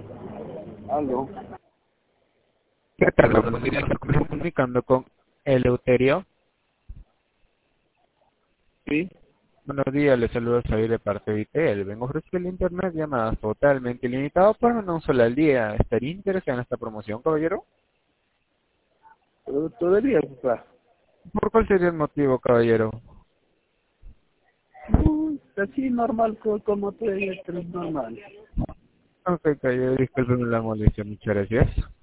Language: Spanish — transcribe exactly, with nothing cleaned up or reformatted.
Aló. ¿Qué tal? Buenos días, me estoy comunicando con Eleuterio. Sí. Buenos días, les saludo, soy de parte de I T L. Vengo a ofrecer el internet llamadas totalmente ilimitado para una sola al día. ¿Estaría interesado en esta promoción, caballero? Pero todavía está. ¿Por cuál sería el motivo, caballero? No, así normal, co- como tú eres, normal. Ok, caballero, discúlpeme la molestia, muchas gracias.